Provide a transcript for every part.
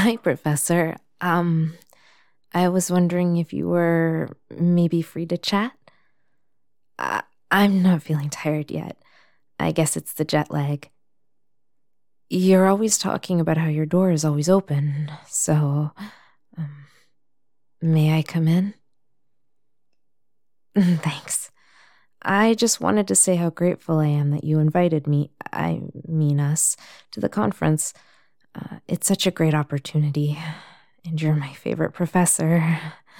Hi, Professor. I was wondering if you were maybe free to chat? I- I'm not feeling tired yet. I guess it's the jet lag. You're always talking about how your door is always open, so, um, may I come in? Thanks. I just wanted to say how grateful I am that you invited us, to the conference. It's such a great opportunity, and you're my favorite professor.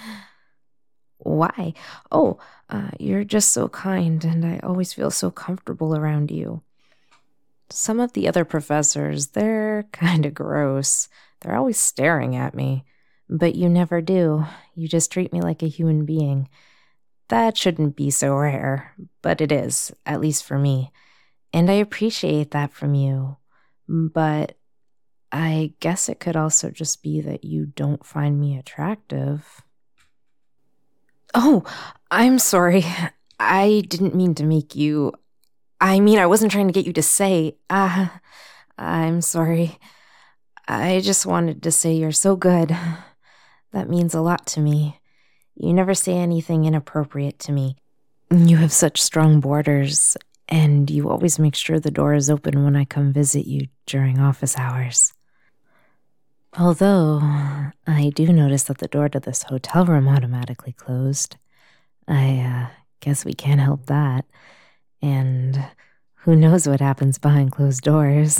Why? Oh, you're just so kind, and I always feel so comfortable around you. Some of the other professors, they're kind of gross. They're always staring at me. But you never do. You just treat me like a human being. That shouldn't be so rare, but it is, at least for me. And I appreciate that from you. But I guess it could also just be that you don't find me attractive. Oh, I'm sorry. I didn't mean to make you. I wasn't trying to get you to say. I'm sorry. I just wanted to say you're so good. That means a lot to me. You never say anything inappropriate to me. You have such strong borders, and you always make sure the door is open when I come visit you during office hours. Although, I do notice that the door to this hotel room automatically closed. I guess we can't help that. And who knows what happens behind closed doors.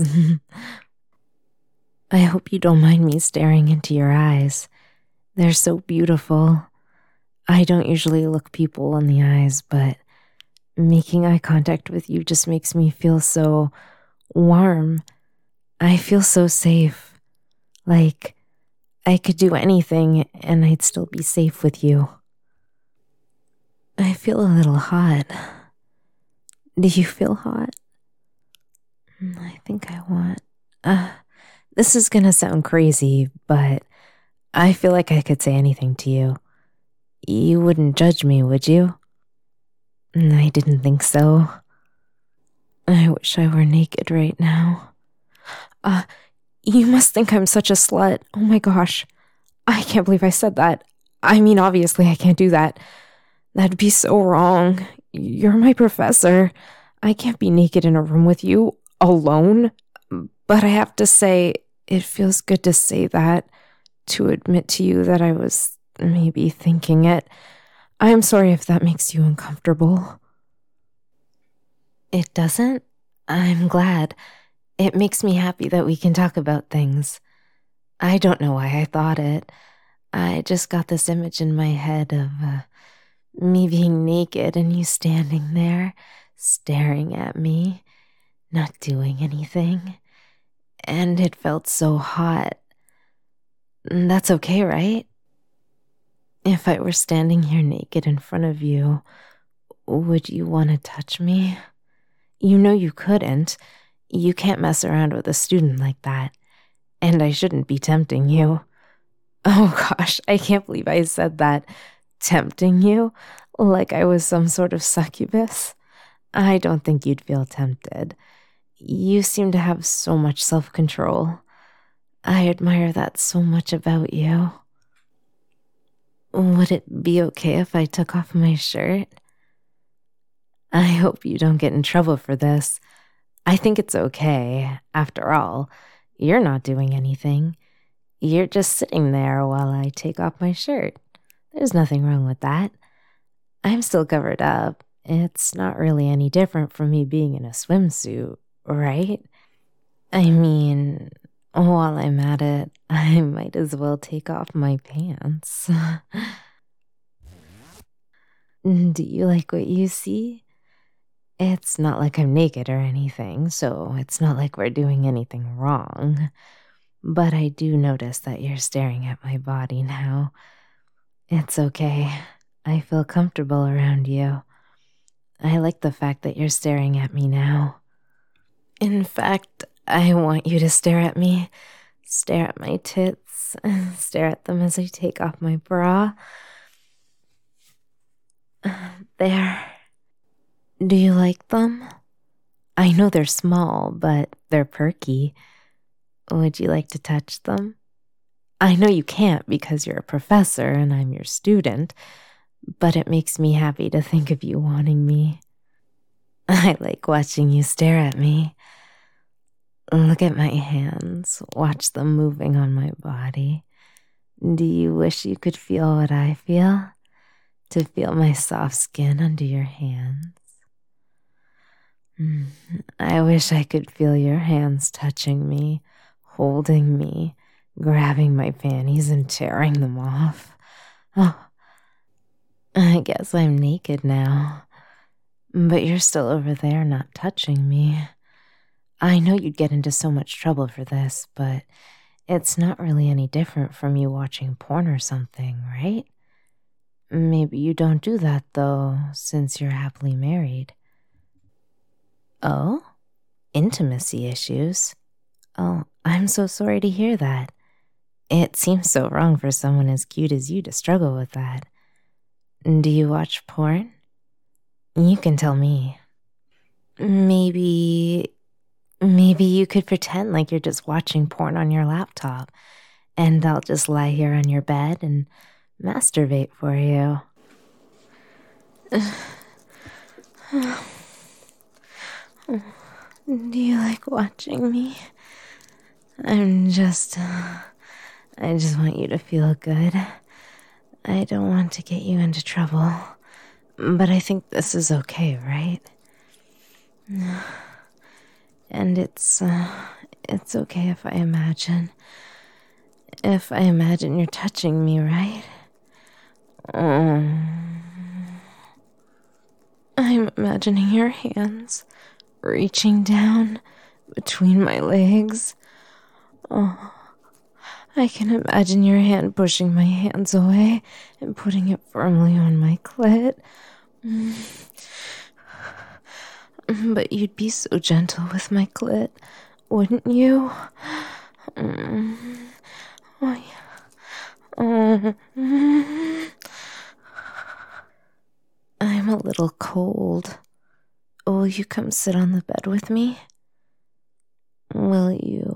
I hope you don't mind me staring into your eyes. They're so beautiful. I don't usually look people in the eyes, but making eye contact with you just makes me feel so warm. I feel so safe. Like I could do anything and I'd still be safe with you. I feel a little hot. Do you feel hot? I think I want. This is gonna sound crazy, but I feel like I could say anything to you. You wouldn't judge me, would you? I didn't think so. I wish I were naked right now. You must think I'm such a slut. Oh my gosh. I can't believe I said that. Obviously I can't do that. That'd be so wrong. You're my professor. I can't be naked in a room with you, alone. But I have to say, it feels good to say that, to admit to you that I was maybe thinking it. I'm sorry if that makes you uncomfortable. It doesn't? I'm glad. It makes me happy that we can talk about things. I don't know why I thought it. I just got this image in my head of me being naked and you standing there, staring at me, not doing anything. And it felt so hot. That's okay, right? If I were standing here naked in front of you, would you want to touch me? You know you couldn't. You can't mess around with a student like that. And I shouldn't be tempting you. Oh gosh, I can't believe I said that. Tempting you? Like I was some sort of succubus? I don't think you'd feel tempted. You seem to have so much self-control. I admire that so much about you. Would it be okay if I took off my shirt? I hope you don't get in trouble for this. I think it's okay. After all, you're not doing anything. You're just sitting there while I take off my shirt. There's nothing wrong with that. I'm still covered up. It's not really any different from me being in a swimsuit, right? While I'm at it, I might as well take off my pants. Do you like what you see? It's not like I'm naked or anything, so it's not like we're doing anything wrong. But I do notice that you're staring at my body now. It's okay. I feel comfortable around you. I like the fact that you're staring at me now. In fact, I want you to stare at me. Stare at my tits. Stare at them as I take off my bra. There. Do you like them? I know they're small, but they're perky. Would you like to touch them? I know you can't because you're a professor and I'm your student, but it makes me happy to think of you wanting me. I like watching you stare at me. Look at my hands, watch them moving on my body. Do you wish you could feel what I feel? To feel my soft skin under your hands? I wish I could feel your hands touching me, holding me, grabbing my panties and tearing them off. Oh, I guess I'm naked now. But you're still over there not touching me. I know you'd get into so much trouble for this, but it's not really any different from you watching porn or something, right? Maybe you don't do that, though, since you're happily married. Oh? Intimacy issues? Oh, I'm so sorry to hear that. It seems so wrong for someone as cute as you to struggle with that. Do you watch porn? You can tell me. Maybe you could pretend like you're just watching porn on your laptop, and I'll just lie here on your bed and masturbate for you. Do you like watching me? I just want you to feel good. I don't want to get you into trouble, but I think this is okay, right? And it's okay if I imagine you're touching me, right? I'm imagining your hands reaching down between my legs. Oh, I can imagine your hand pushing my hands away and putting it firmly on my clit. But you'd be so gentle with my clit, wouldn't you? Oh, yeah. I'm a little cold. Will you come sit on the bed with me? Will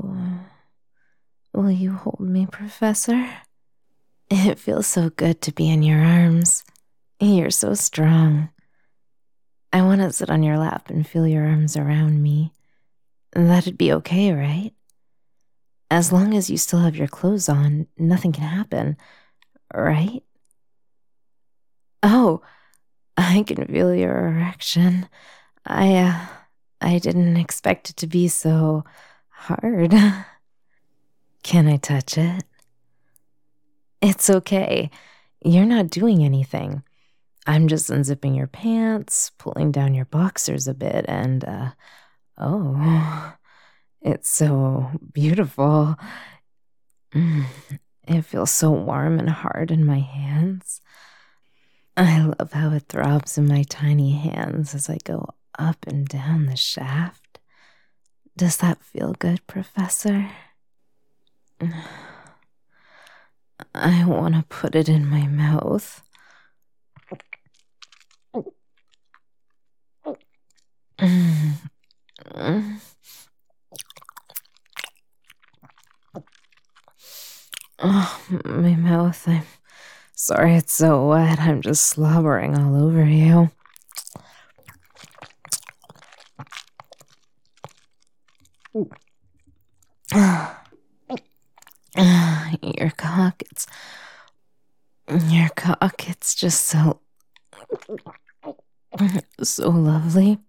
you hold me, Professor? It feels so good to be in your arms. You're so strong. I want to sit on your lap and feel your arms around me. That'd be okay, right? As long as you still have your clothes on, nothing can happen, right? Oh, I can feel your erection. I didn't expect it to be so hard. Can I touch it? It's okay. You're not doing anything. I'm just unzipping your pants, pulling down your boxers a bit, and, oh, it's so beautiful. It feels so warm and hard in my hands. I love how it throbs in my tiny hands as I go up and down the shaft. Does that feel good, Professor? I want to put it in my mouth. Oh, my mouth. I'm sorry it's so wet. I'm just slobbering all over you. Your cock, it's just so lovely.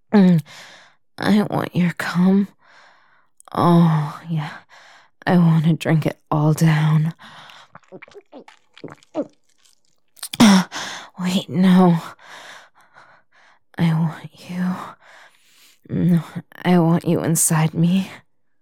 I want your cum. Oh, yeah. I want to drink it all down. Wait, no. I want you. No, I want you inside me.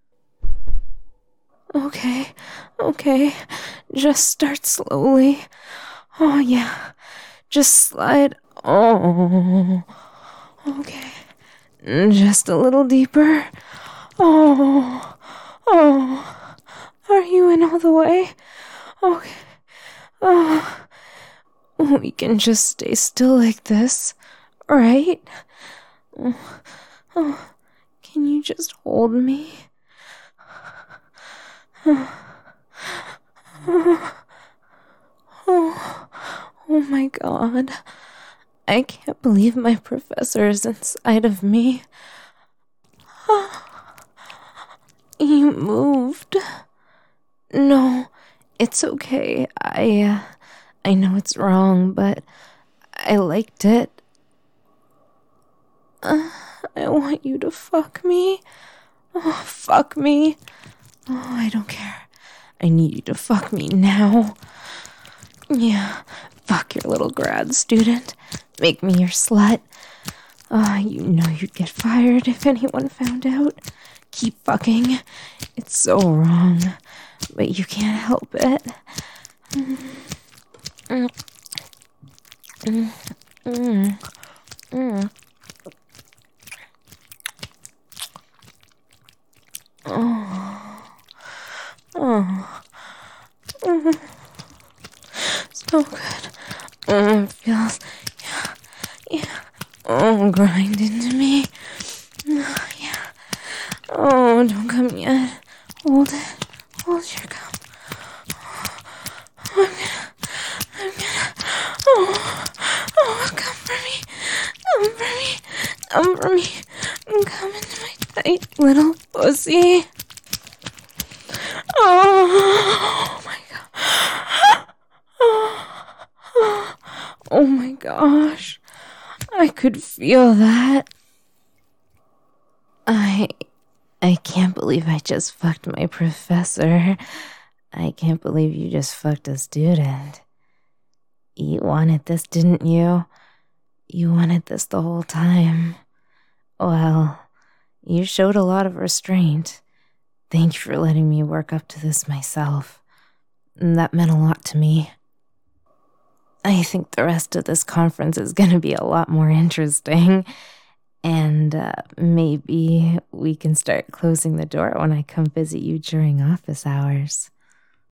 Okay. Just start slowly. Oh, yeah. Just slide. Oh. Okay. Just a little deeper. Oh. Are you in all the way? Okay. Oh. We can just stay still like this, right? Oh. Can you just hold me? Oh, oh my God. I can't believe my professor is inside of me. He moved. No, it's okay. I know it's wrong, but I liked it. I want you to fuck me. Oh, fuck me. Oh, I don't care. I need you to fuck me now. Yeah, fuck your little grad student. Make me your slut. You know you'd get fired if anyone found out. Keep fucking. It's so wrong, but you can't help it. So good. It feels, yeah. Oh, grind into me. Yeah. Oh, don't come yet. Hold it. Hold your cup. Come for me. Come for me. Come for me. Come into my tight little pussy. Oh my God. Oh my gosh. I could feel that. I can't believe I just fucked my professor. I can't believe you just fucked a student. You wanted this, didn't you? You wanted this the whole time. Well, you showed a lot of restraint. Thank you for letting me work up to this myself. That meant a lot to me. I think the rest of this conference is going to be a lot more interesting. And maybe we can start closing the door when I come visit you during office hours.